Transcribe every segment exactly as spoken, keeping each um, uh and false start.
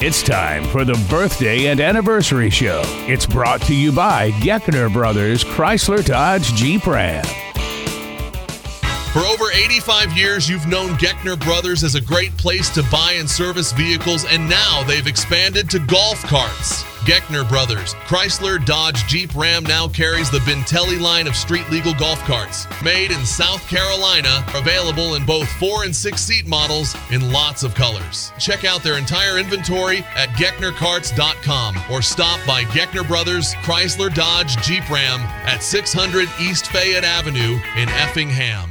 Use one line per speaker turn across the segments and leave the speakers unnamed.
It's time for the Birthday and Anniversary Show. It's brought to you by Geckner Brothers Chrysler Dodge Jeep Ram.
For over eighty-five years, you've known Geckner Brothers as a great place to buy and service vehicles, and now they've expanded to golf carts. Geckner Brothers Chrysler Dodge Jeep Ram now carries the Bintelli line of street-legal golf carts. Made in South Carolina, available in both four and six seat models in lots of colors. Check out their entire inventory at geckner carts dot com or stop by Geckner Brothers Chrysler Dodge Jeep Ram at six hundred East Fayette Avenue in Effingham.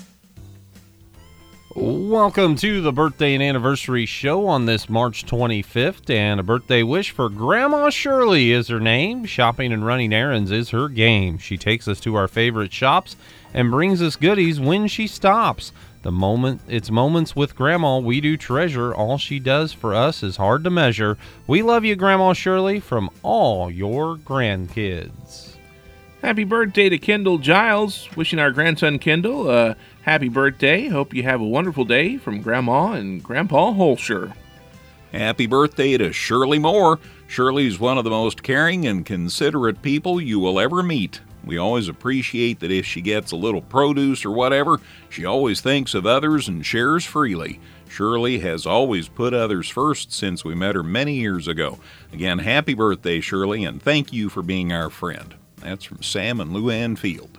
Welcome to the Birthday and Anniversary Show on this March twenty-fifth, and a birthday wish for Grandma Shirley is her name. Shopping and running errands is her game. She takes us to our favorite shops and brings us goodies when she stops. The moment it's moments with Grandma we do treasure. All she does for us is hard to measure. We love you, Grandma Shirley, from all your grandkids.
Happy birthday to Kendall Giles. Wishing our grandson Kendall a happy birthday. Hope you have a wonderful day from Grandma and Grandpa Holscher.
Happy birthday to Shirley Moore. Shirley's one of the most caring and considerate people you will ever meet. We always appreciate that if she gets a little produce or whatever, she always thinks of others and shares freely. Shirley has always put others first since we met her many years ago. Again, happy birthday, Shirley, and thank you for being our friend. That's from Sam and Luann Field.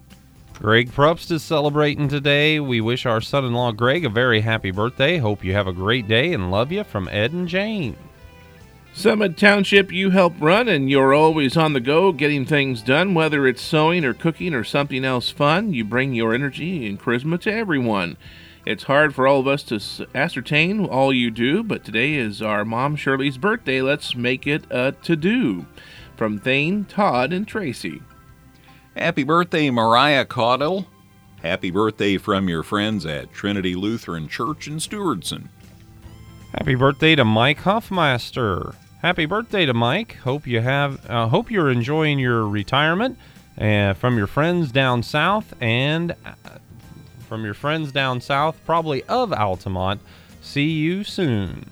Greg Probst is celebrating today. We wish our son-in-law Greg a very happy birthday. Hope you have a great day and love you, from Ed and Jane.
Summit Township you help run, and you're always on the go getting things done, whether it's sewing or cooking or something else fun. You bring your energy and charisma to everyone. It's hard for all of us to ascertain all you do, but today is our Mom Shirley's birthday. Let's make it a to-do. From Thane, Todd, and Tracy.
Happy birthday, Mariah Caudill. Happy birthday from your friends at Trinity Lutheran Church in Stewardson.
Happy birthday to Mike Hoffmeister. Happy birthday to Mike. Hope you have. Uh, hope you're enjoying your retirement, uh, from your friends down south, and uh, from your friends down south, probably of Altamont. See you soon.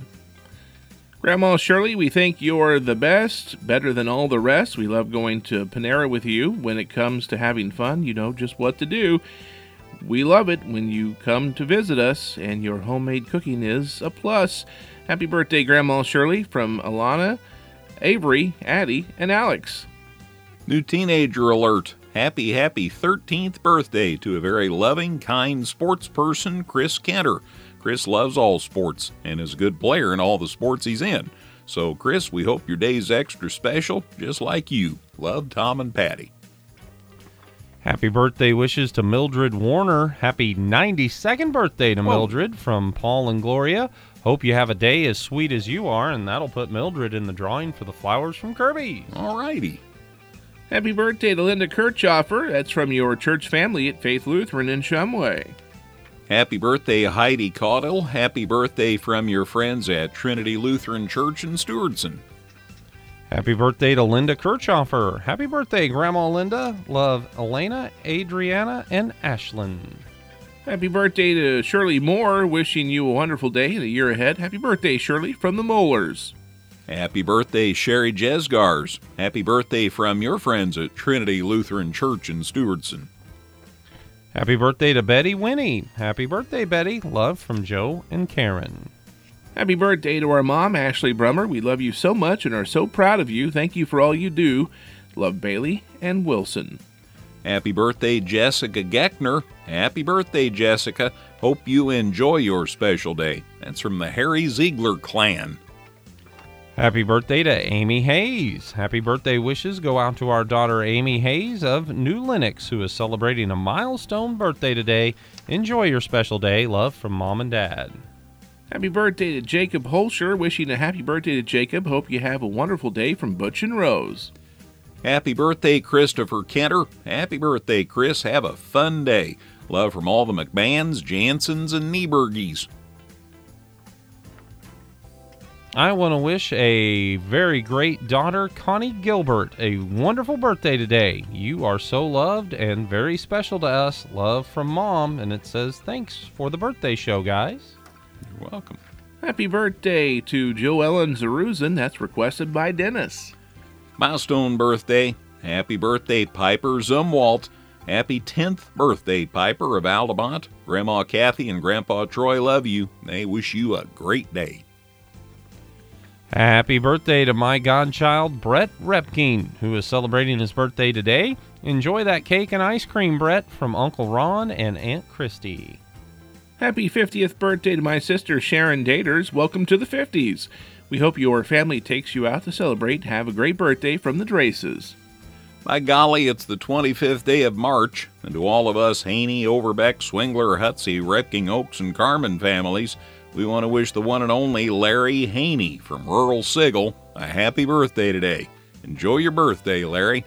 Grandma Shirley, we think you're the best, better than all the rest. We love going to Panera with you. When it comes to having fun, you know just what to do. We love it when you come to visit us, and your homemade cooking is a plus. Happy birthday, Grandma Shirley, from Alana, Avery, Addie, and Alex.
New teenager alert. Happy, happy thirteenth birthday to a very loving, kind sports person, Chris Kenter. Chris loves all sports and is a good player in all the sports he's in. So, Chris, we hope your day's extra special, just like you. Love, Tom and Patty.
Happy birthday wishes to Mildred Warner. Happy ninety-second birthday to Whoa. Mildred from Paul and Gloria. Hope you have a day as sweet as you are, and that'll put Mildred in the drawing for the flowers from Kirby's.
All righty.
Happy birthday to Linda Kirchhoffer. That's from your church family at Faith Lutheran in Shumway.
Happy birthday, Heidi Caudill. Happy birthday from your friends at Trinity Lutheran Church in Stewardson.
Happy birthday to Linda Kirchhoffer. Happy birthday, Grandma Linda. Love, Elena, Adriana, and Ashlyn.
Happy birthday to Shirley Moore. Wishing you a wonderful day and a year ahead. Happy birthday, Shirley, from the Molars.
Happy birthday, Sherry Jesgars. Happy birthday from your friends at Trinity Lutheran Church in Stewardson.
Happy birthday to Betty Winnie. Happy birthday, Betty. Love from Joe and Karen.
Happy birthday to our mom, Ashley Brummer. We love you so much and are so proud of you. Thank you for all you do. Love, Bailey and Wilson.
Happy birthday, Jessica Geckner. Happy birthday, Jessica. Hope you enjoy your special day. That's from the Harry Ziegler clan.
Happy birthday to Amy Hayes. Happy birthday wishes go out to our daughter Amy Hayes of New Lenox, who is celebrating a milestone birthday today. Enjoy your special day. Love from Mom and Dad.
Happy birthday to Jacob Holscher. Wishing a happy birthday to Jacob. Hope you have a wonderful day from Butch and Rose.
Happy birthday, Christopher Kenter. Happy birthday, Chris. Have a fun day. Love from all the McMahons, Jansons, and Niebergies.
I want to wish a very great daughter, Connie Gilbert, a wonderful birthday today. You are so loved and very special to us. Love from Mom. And it says, thanks for the birthday show, guys.
You're welcome.
Happy birthday to Joellen Zaruzin. That's requested by Dennis.
Milestone birthday. Happy birthday, Piper Zumwalt. Happy tenth birthday, Piper of Aldemont. Grandma Kathy and Grandpa Troy love you. They wish you a great day.
Happy birthday to my godchild, Brett Repking, who is celebrating his birthday today. Enjoy that cake and ice cream, Brett, from Uncle Ron and Aunt Christy.
Happy fiftieth birthday to my sister Sharon Daters. Welcome to the fifties. We hope your family takes you out to celebrate. Have a great birthday from the Draces.
By golly, it's the twenty-fifth day of March, and to all of us Haney, Overbeck, Swingler, Hutsey, Repking, Oaks, and Carmen families, we want to wish the one and only Larry Haney from rural Sigel a happy birthday today. Enjoy your birthday, Larry.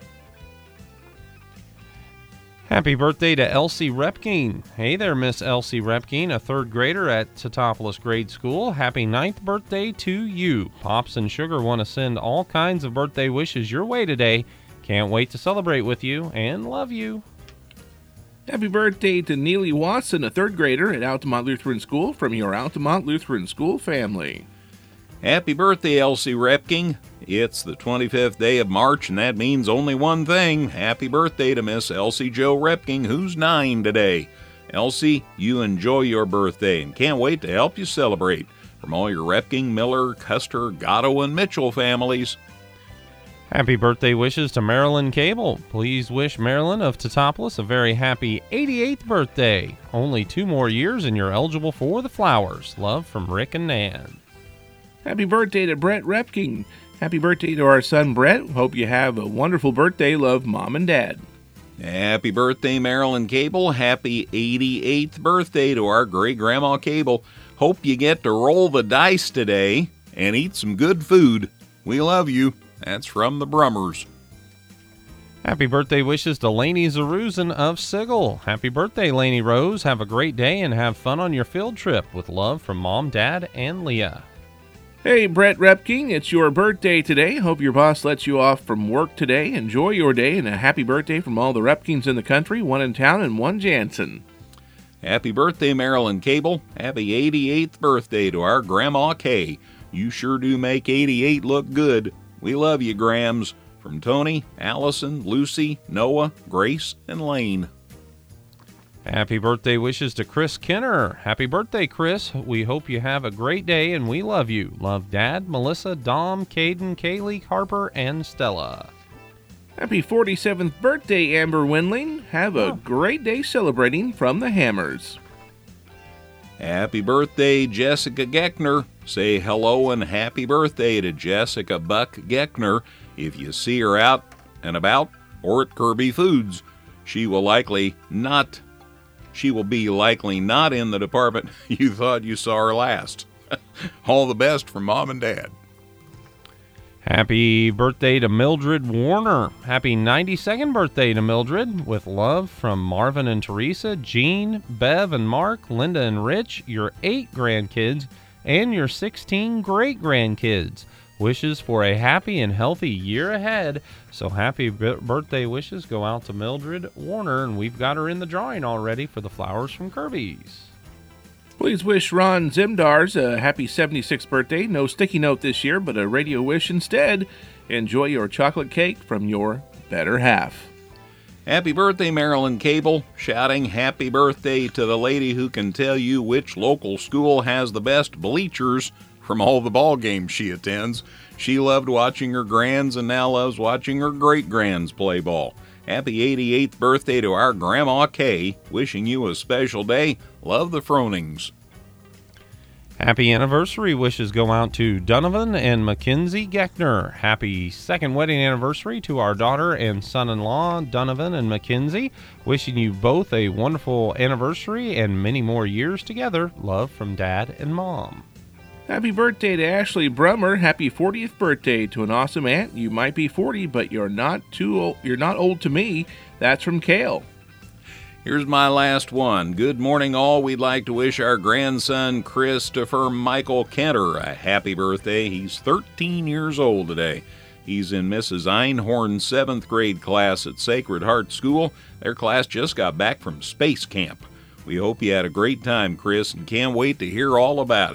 Happy birthday to Elsie Repking. Hey there, Miss Elsie Repking, a third grader at Teutopolis Grade School. Happy ninth birthday to you. Pops and Sugar want to send all kinds of birthday wishes your way today. Can't wait to celebrate with you and love you.
Happy birthday to Neely Watson, a third grader at Altamont Lutheran School from your Altamont Lutheran School family.
Happy birthday, Elsie Repking. It's the twenty-fifth day of March, and that means only one thing. Happy birthday to Miss Elsie Jo Repking, who's nine today. Elsie, you enjoy your birthday and can't wait to help you celebrate. From all your Repking, Miller, Custer, Gatto, and Mitchell families.
Happy birthday wishes to Marilyn Cable. Please wish Marilyn of Teutopolis a very happy eighty-eighth birthday. Only two more years and you're eligible for the flowers. Love from Rick and Nan.
Happy birthday to Brett Repking. Happy birthday to our son Brett. Hope you have a wonderful birthday. Love, Mom and Dad.
Happy birthday, Marilyn Cable. Happy eighty-eighth birthday to our great-grandma Cable. Hope you get to roll the dice today and eat some good food. We love you. That's from the Brummers.
Happy birthday wishes to Laney Zaruzin of Sigel. Happy birthday, Laney Rose. Have a great day and have fun on your field trip. With love from Mom, Dad, and Leah.
Hey, Brett Repking, it's your birthday today. Hope your boss lets you off from work today. Enjoy your day, and a happy birthday from all the Repkings in the country, one in town and one Jansen.
Happy birthday, Marilyn Cable. Happy eighty-eighth birthday to our Grandma Kay. You sure do make eighty-eight look good. We love you, Grams. From Tony, Allison, Lucy, Noah, Grace, and Lane.
Happy birthday wishes to Chris Kenner. Happy birthday, Chris. We hope you have a great day and we love you. Love Dad, Melissa, Dom, Caden, Kaylee, Harper, and Stella.
Happy forty-seventh birthday, Amber Windling. Have a oh. great day celebrating from the Hammers.
Happy birthday, Jessica Geckner. Say hello and happy birthday to Jessica Buck Geckner if you see her out and about or at Kirby Foods. She will likely not She will be likely not in the department you thought you saw her last. All the best from Mom and Dad.
Happy birthday to Mildred Warner. Happy ninety-second birthday to Mildred. With love from Marvin and Teresa, Jean, Bev and Mark, Linda and Rich, your eight grandkids, and your sixteen great-grandkids. Wishes for a happy and healthy year ahead. So happy b- birthday wishes go out to Mildred Warner, and we've got her in the drawing already for the flowers from Kirby's.
Please wish Ron Zimdars a happy seventy-sixth birthday. No sticky note this year, but a radio wish instead. Enjoy your chocolate cake from your better half.
Happy birthday, Marilyn Cable. Shouting happy birthday to the lady who can tell you which local school has the best bleachers from all the ball games she attends. She loved watching her grands and now loves watching her great-grands play ball. Happy eighty-eighth birthday to our Grandma Kay. Wishing you a special day. Love the Fronings.
Happy anniversary wishes go out to Donovan and Mackenzie Geckner. Happy second wedding anniversary to our daughter and son-in-law, Donovan and Mackenzie. Wishing you both a wonderful anniversary and many more years together. Love from Dad and Mom.
Happy birthday to Ashley Brummer. Happy fortieth birthday to an awesome aunt. You might be forty, but you're not too old. You're not old to me. That's from Kale.
Here's my last one. Good morning, all. We'd like to wish our grandson, Christopher Michael Kenter, a happy birthday. He's thirteen years old today. He's in Missus Einhorn's seventh grade class at Sacred Heart School. Their class just got back from space camp. We hope you had a great time, Chris, and can't wait to hear all about it.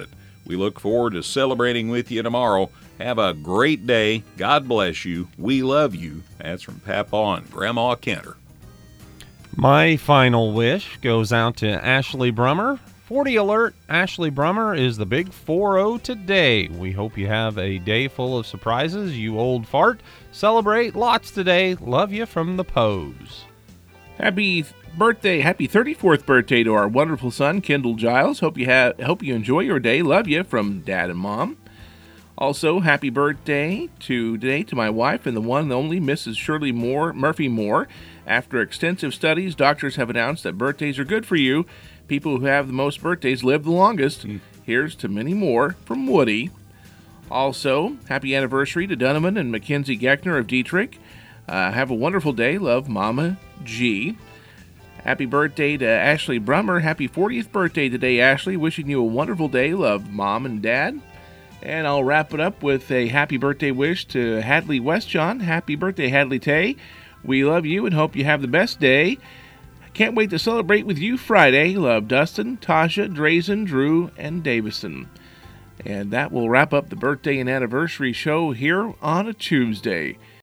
We look forward to celebrating with you tomorrow. Have a great day. God bless you. We love you. That's from Papa and Grandma Kenter.
My final wish goes out to Ashley Brummer. forty alert, Ashley Brummer is the big four oh today. We hope you have a day full of surprises, you old fart. Celebrate lots today. Love you from the Pose.
Happy birthday, happy thirty-fourth birthday to our wonderful son, Kendall Giles. Hope you have, hope you enjoy your day. Love you from Dad and Mom. Also, happy birthday to today to my wife and the one and only Missus Shirley Moore, Murphy Moore. After extensive studies, doctors have announced that birthdays are good for you. People who have the most birthdays live the longest. Mm. Here's to many more from Woody. Also, happy anniversary to Donovan and Mackenzie Geckner of Dietrich. Uh, have a wonderful day. Love, Mama G. Happy birthday to Ashley Brummer. Happy fortieth birthday today, Ashley. Wishing you a wonderful day. Love, Mom and Dad. And I'll wrap it up with a happy birthday wish to Hadley Westjohn. Happy birthday, Hadley Tay. We love you and hope you have the best day. Can't wait to celebrate with you Friday. Love, Dustin, Tasha, Drazen, Drew, and Davison. And that will wrap up the birthday and anniversary show here on a Tuesday.